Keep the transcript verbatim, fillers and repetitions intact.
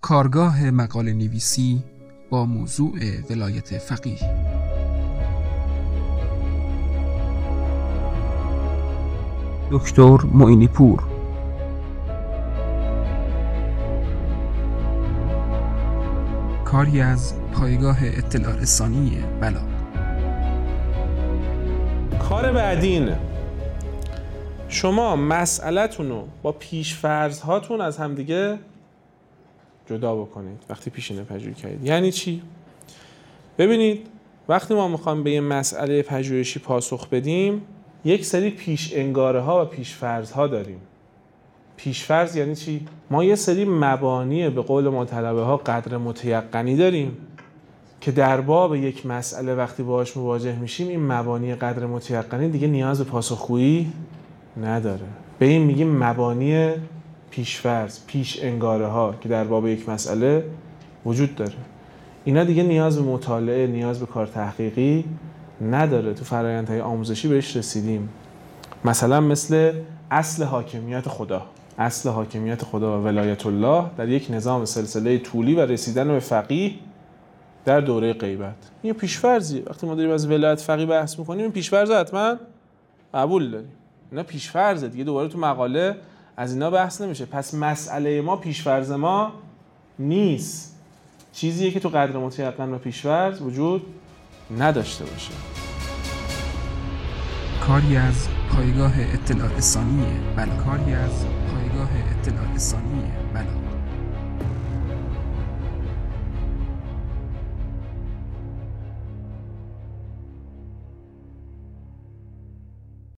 کارگاه مقاله نویسی با موضوع ولایت فقیه. دکتر معینی پور. کاری از پایگاه اطلاع رسانی بلاغ. کار بعدی اینه شما مسئله‌تون رو با پیش‌فرض هاتون از همدیگه جدا بکنید وقتی پیشینه پژوهی کردید. یعنی چی؟ ببینید وقتی ما میخوایم به یه مسئله پژوهشی پاسخ بدیم یک سری پیش انگاره ها و پیش فرض ها داریم. پیش فرض یعنی چی؟ ما یه سری مبانی به قول ما طلبه ها قدر متیقنی داریم که در باب یک مسئله وقتی باهاش مواجه میشیم این مبانی قدر متیقنی دیگه نیاز به پاسخگویی نداره. به این میگیم مبانی پیش‌فرض، پیش انگاره ها که در باب یک مسئله وجود داره. اینا دیگه نیاز به مطالعه، نیاز به کار تحقیقی نداره. تو فرآیندهای آموزشی بهش رسیدیم. مثلا مثل اصل حاکمیت خدا. اصل حاکمیت خدا و ولایت الله در یک نظام سلسله طولی و رسیدن به فقیه در دوره غیبت. این پیش‌فرضیه. وقتی ما داریم از ولایت فقیه بحث می‌کنیم این پیش‌فرض حتما قبول داریم. اینا پیش‌فرضه دیگه، دوباره تو مقاله از اینا بحث نمیشه. پس مسئله ما پیش‌فرض ما نیست. چیزیه که تو قدر متیقن و پیش‌فرض وجود نداشته باشه. کاری از پایگاه اطلاع رسانی بلاغ. کاری از پایگاه اطلاع رسانی بلاغ.